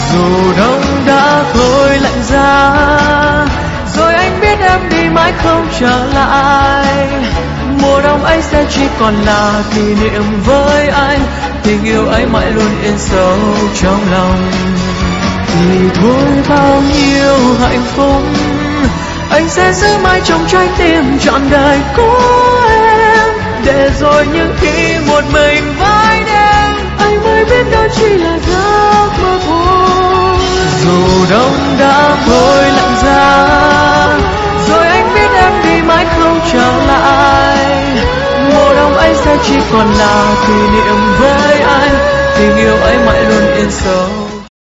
Dù đông đã thôi lạnh giá, rồi anh biết em đi mãi không trở lại. Mùa đông ấy sẽ chỉ còn là kỷ niệm với anh, tình yêu ấy mãi luôn yên sâu trong lòng. Thì thôi bao nhiêu hạnh phúc anh sẽ giữ mãi trong trái tim trọn đời của em, để rồi những khi một mình với đêm anh mới biết đó chỉ là giấc mơ thôi. Dù đông đã thôi lạnh giá,